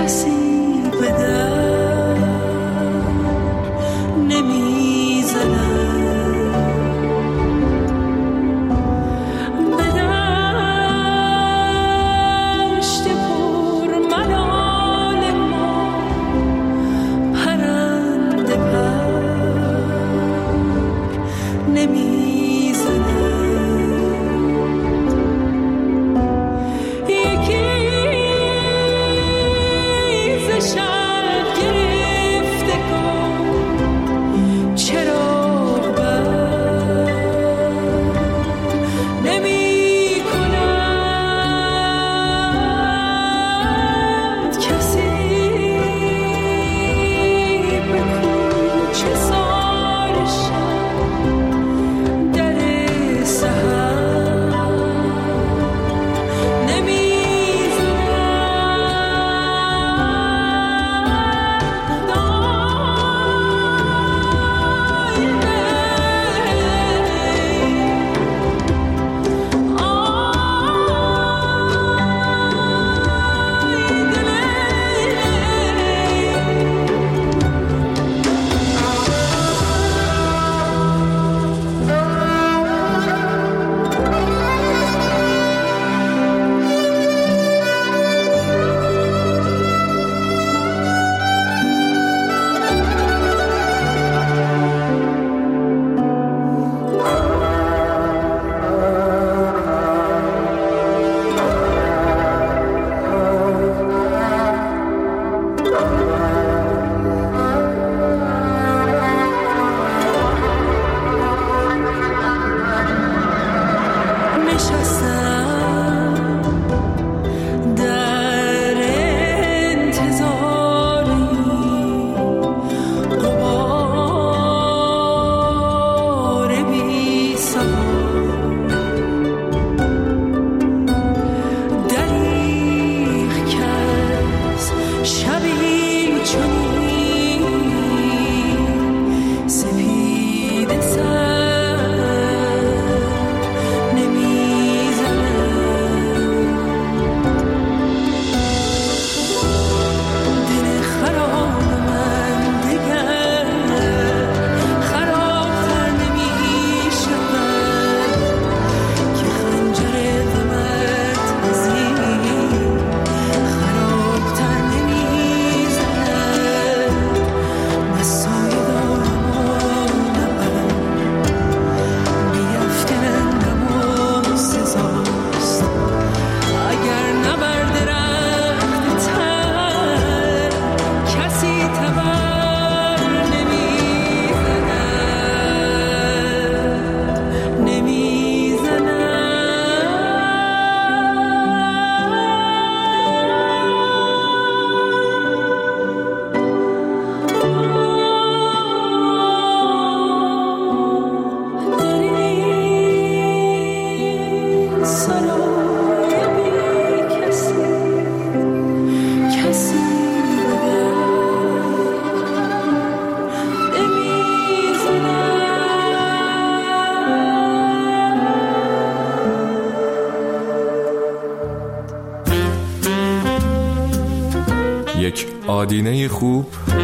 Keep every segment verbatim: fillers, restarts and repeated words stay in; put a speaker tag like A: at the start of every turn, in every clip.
A: یک آدینه خوب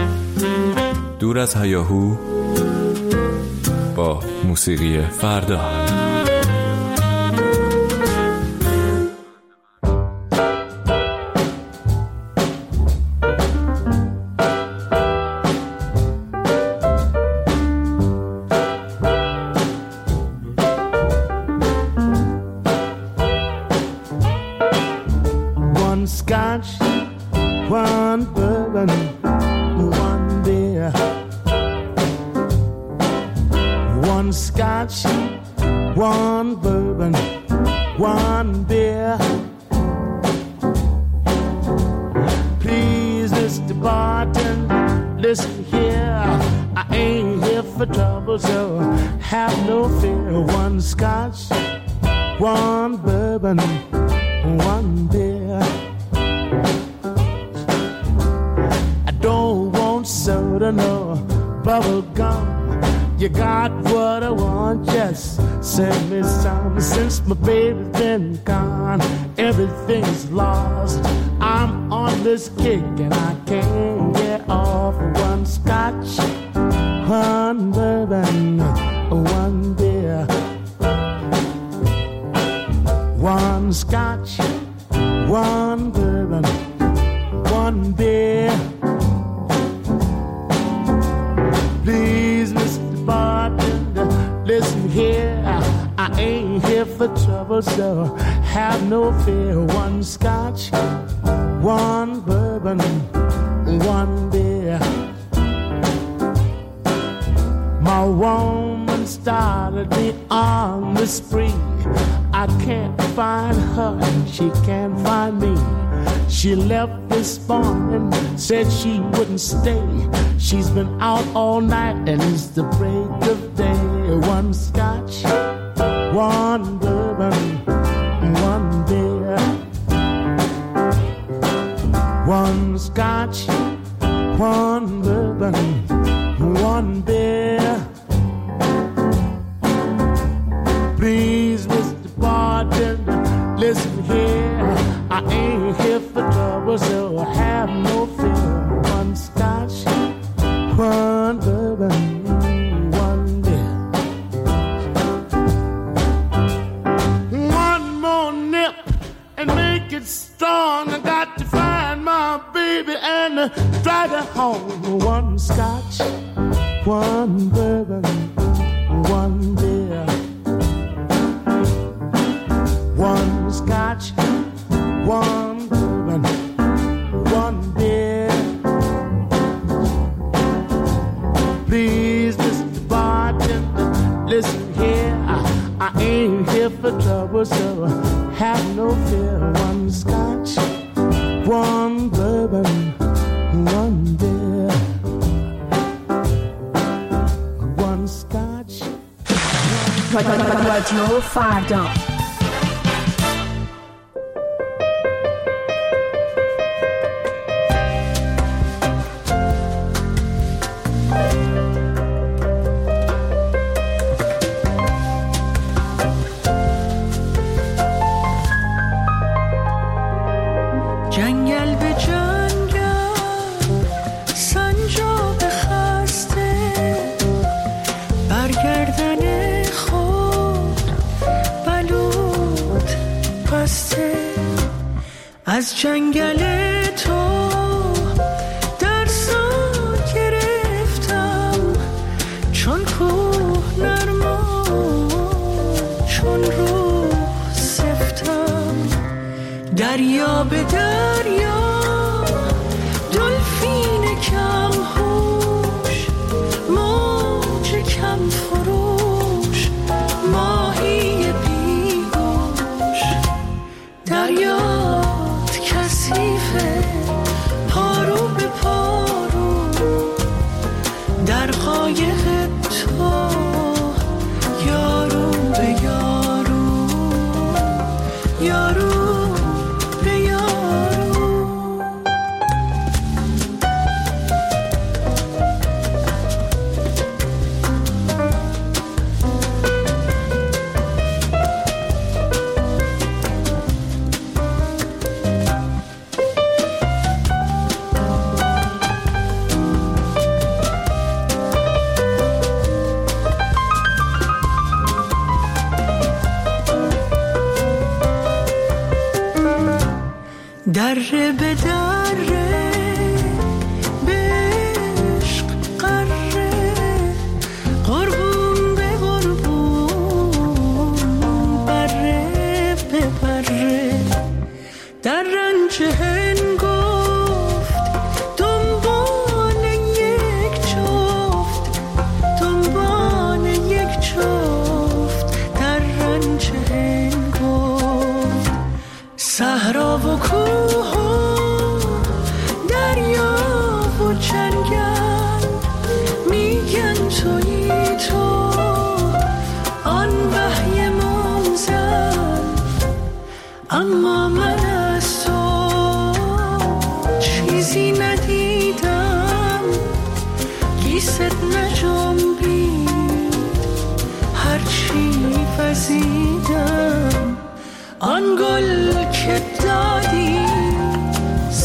A: دور از هیاهو با موسیقی فردا.
B: One scotch, one bourbon, one beer. One scotch, one bourbon, one beer. Please, Mister Barton, listen here. I ain't here for trouble, so have no fear. One scotch, one bourbon, one beer. Don't want soda, no bubble gum. You got what I want, just send me some. Since my baby's been gone, everything's lost. I I'm on this kick and I can't get off. One scotch, one bourbon, one beer. One scotch, one bourbon, one beer. Please, Mister Bartender, listen here. I ain't here for trouble, so have no fear. One scotch, one bourbon, one beer. My woman started me on the spree. I can't find her and she can't find me. She left this morning, said she wouldn't stay. She's been out all night and it's the break of day. One scotch, one bourbon, one beer. One scotch, one bourbon, one beer. Please, Mister Bartender, listen here. I ain't here for trouble, so have no fear. One scotch, one bourbon, one beer. One more nip and make it strong. I got to find my baby and drive her home. One scotch, one bourbon, one beer. One scotch, one bourbon, one beer. Please, Mister Bartender, listen here. I, I ain't here for trouble, so have no fear. One scotch, one bourbon, one beer. One scotch.
C: رادیو فردا.
D: از جنگل تو درسا گرفتم، چون کوه نرما چون روح سفتم. دریا به دریا دلفین کم هوش، موج کم فروش، ماهی بیگوش. دریا پارو به پارو در قایق تو، یارو به یارو، یارو به یارو. دره به دره به عشق قره، قربون به قربون، بره به بره. در رنج هنگفت دنبال یک جفت، دنبال یک جفت. در رنج هنگفت صحرا و کوه و دریا و جنگل، میگن تویی تو آن وحی منزل. اما من از تو چیزی ندیدم، گیست نجنبید هرچی وزیدم. آن گل که دادی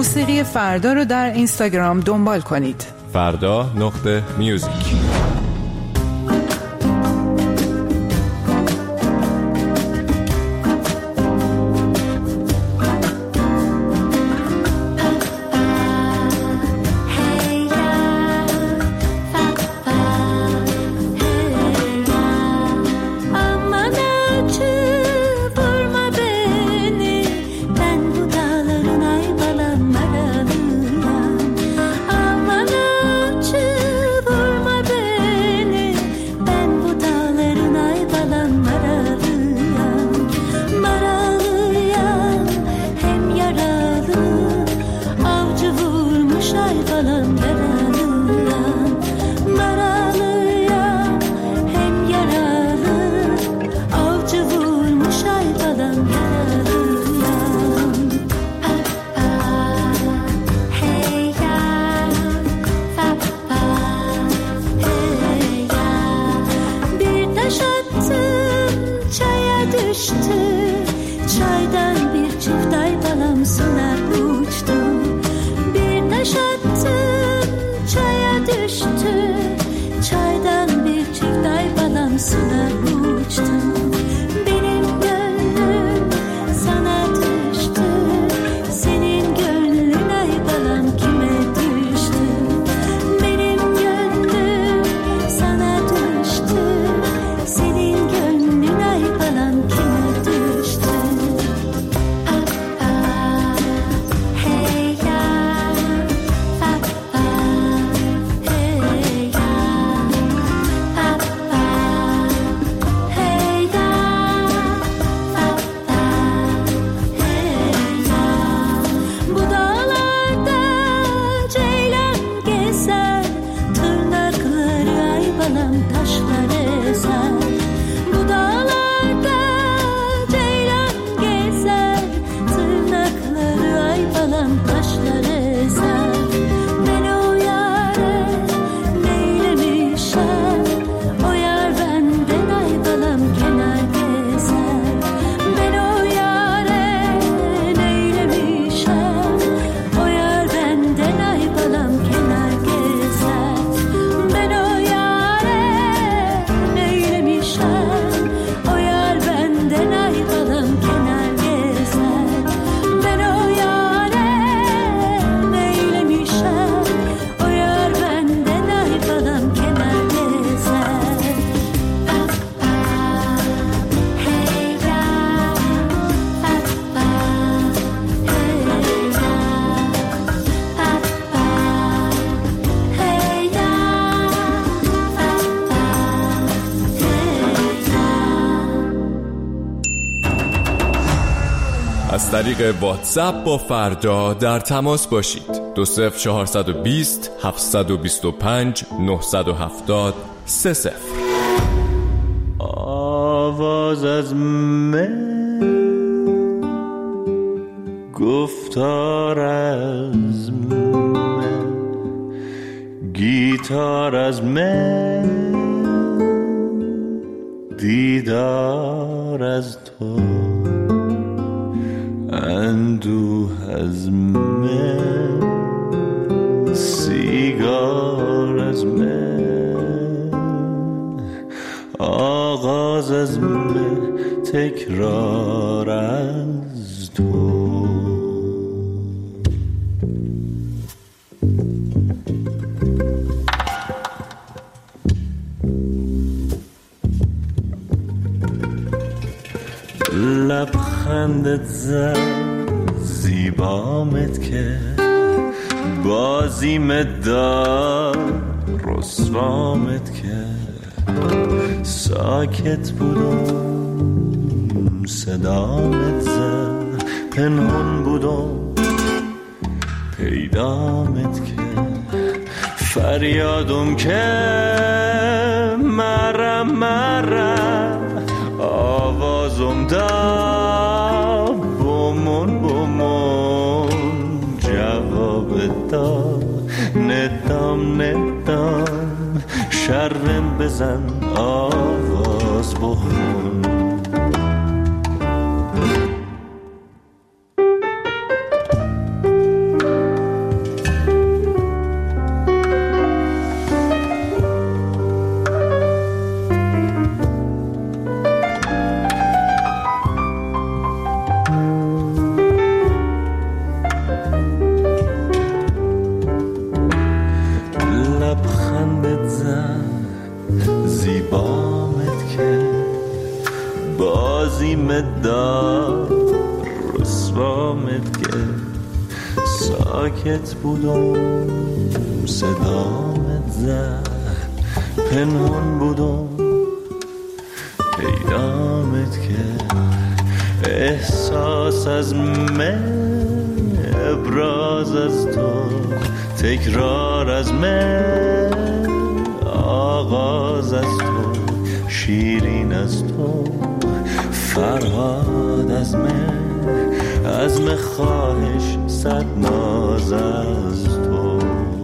C: موسیقی فردا رو در اینستاگرام دنبال کنید.
A: فردا نقطه میوزیک. از طریق واتساپ با فردا در تماس باشید. دو صفر چهارصد و بیست هفتصد و بیست و پنج نهصد و هفتاد سه صفر.
E: آواز از من، گفتار از من، گیتار از من، دیدار از تو، اندوه از من، سیگار از من، آغاز از من، تکرار از تو. لبخندت زد، زیبامت کرد، بازیمت داد، رسوامت کرد، ساکت بودم، صدامت زد، پنهون بودم، پیدامت کرد، فریادم که مرم مرم، آوازم دا بومون بومون، جواب دا ندام ندام، شرم بزن آواز بخون. که ساکت بودم صدامت زد پنهان بودم پیدامت که احساس از من ابراز از تو تکرار از من آغاز از تو شیرین از تو فرهاد از من عزم خواهش صد ناز از تو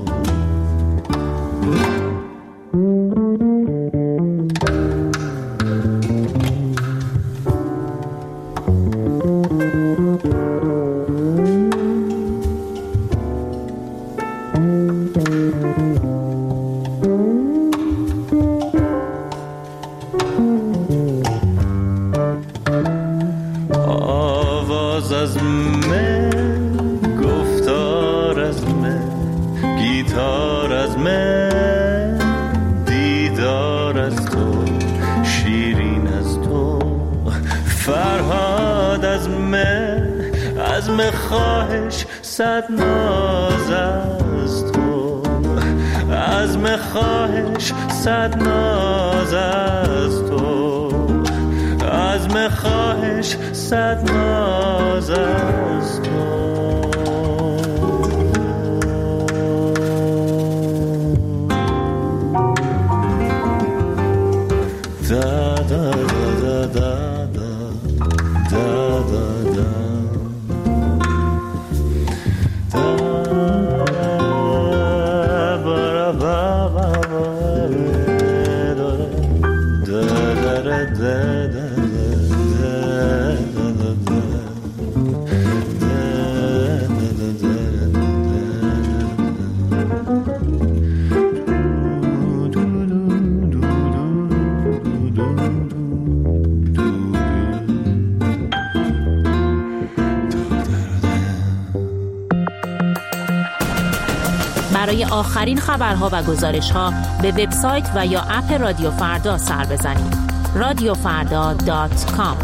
E: خواهش صد ناز از تو عزم خواهش صد ناز از تو عزم خواهش صد ناز از تو دا دا دا دا دا دا دا دا
F: برای آخرین خبرها و گزارش‌ها به وبسایت و یا اپ رادیو فردا سر بزنید. رادیو فردا دات کام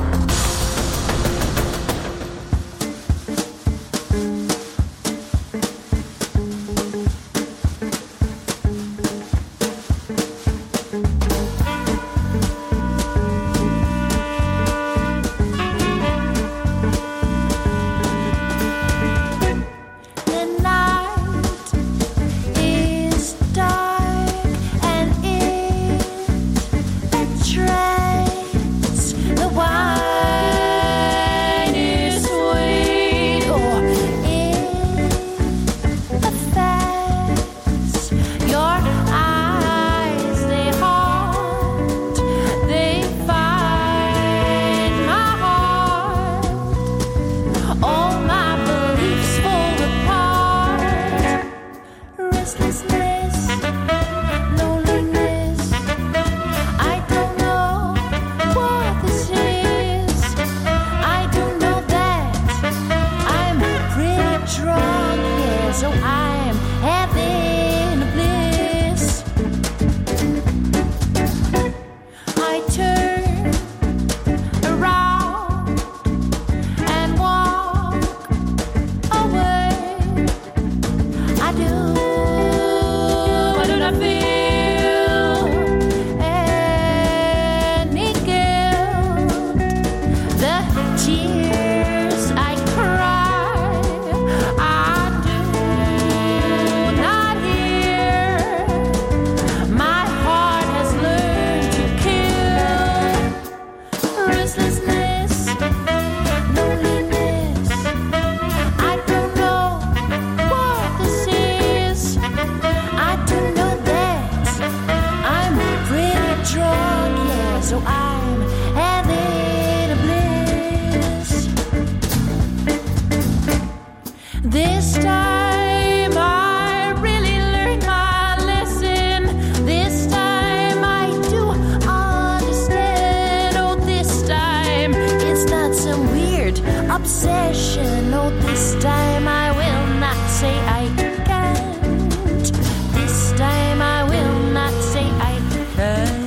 F: obsession. Oh, this time I will not say I can't. This time I will not say I can't.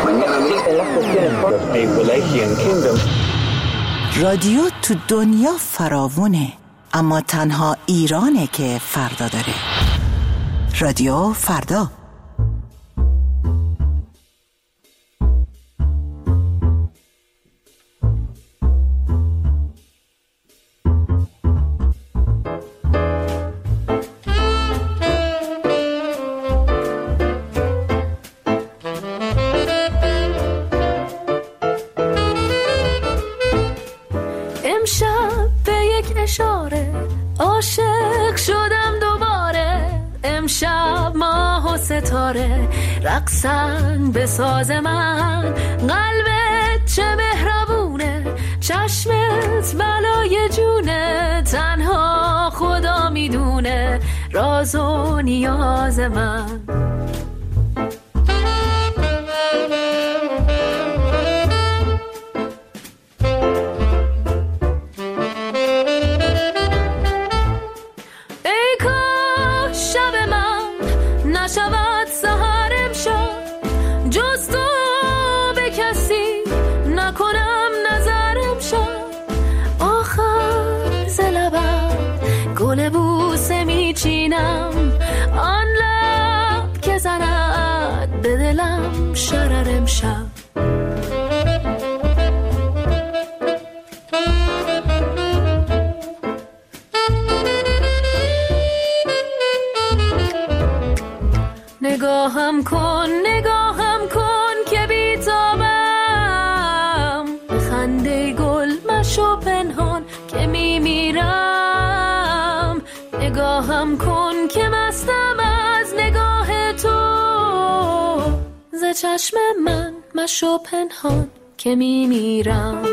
G: رادیو تو دنیا فراوونه، اما تنها ایرانه که فردا داره. رادیو فردا.
D: امشب به یک اشاره عاشق شدم دوباره. امشب ماه و ستاره رقصن به ساز من. قلبت چه مهربونه، چشمت بلای جونه. تنها خدا میدونه راز و نیاز من. نشود سحر امشب جز تو به کسی نکنم نظر امشب. آخر ز لبم گل بوسه میچینم، آن لب که زند به دلم شرر امشب. نگاهم کن نگاهم کن که بیتابم، خنده گل مشو پنهان که میمیرم. نگاهم کن که مستم از نگاه تو، ز چشم من مشو پنهان که میمیرم.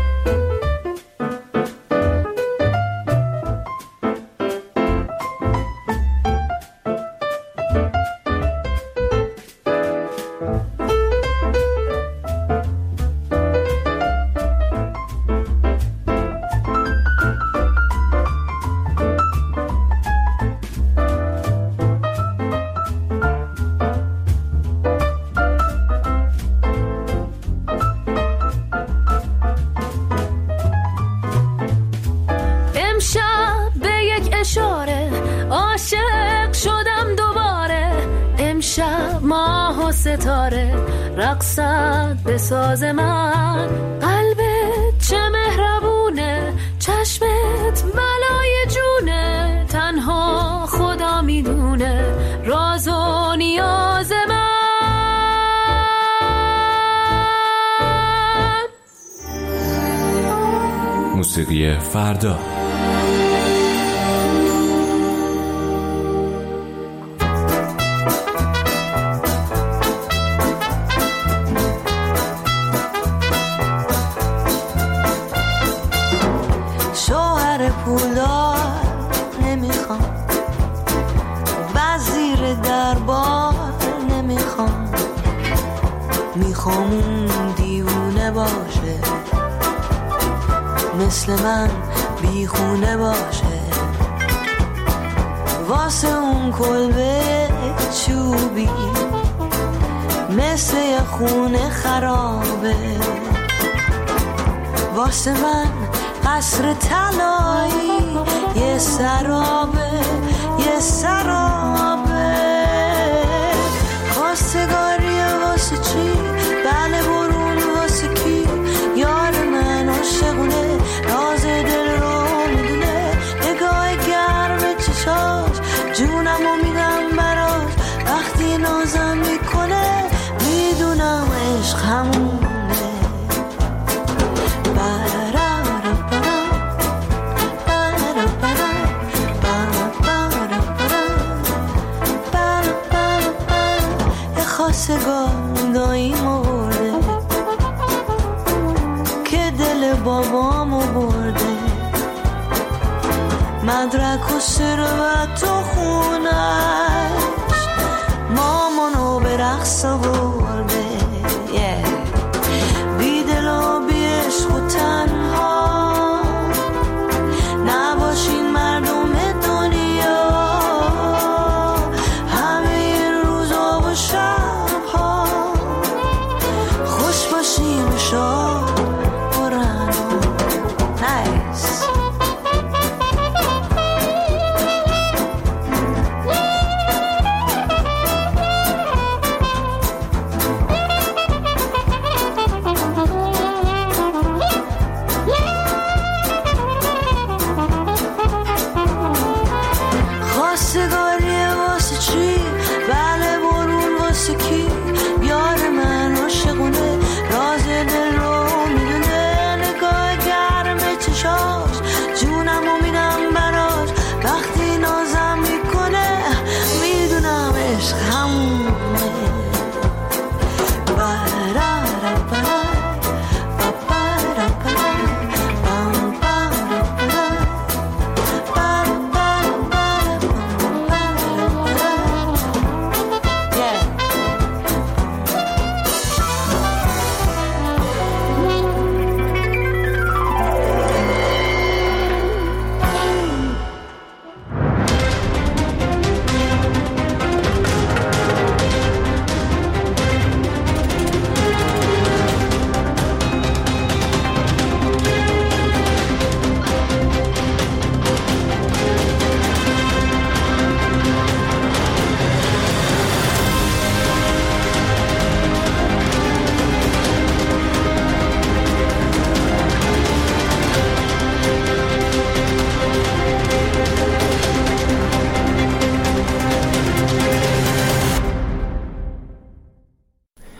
D: امشب به یک اشاره عاشق شدم دوباره. امشب ماه و ستاره رقصد به ساز من. قلبت چه مهربونه، چشمت بلای جونه. تنها خدا میدونه راز و نیاز من.
A: موسیقی فردا.
D: شوهر پولدار نمیخوام، وزیر دربار نمیخوام. میخوام اون دیوونه باشه، مثل من بیخونه باشه. واسه اون کلبه چوبی مثل یه خونه خرابه. واسه من قصر طلایی یه سرابه، یه سرابه. خواستگاریه واسه چی؟ بله برون واسه کی؟ یار من عاشقونه، راز دل رو میدونه. نگاه گرم چشاش جونمو میدم براش. وقتی نازم میکنه میدونم عشق همونه. خواستگار داییمو برده که دل بابامو برده. مدرک و ثروت و خونش مامانو به رقص آورده.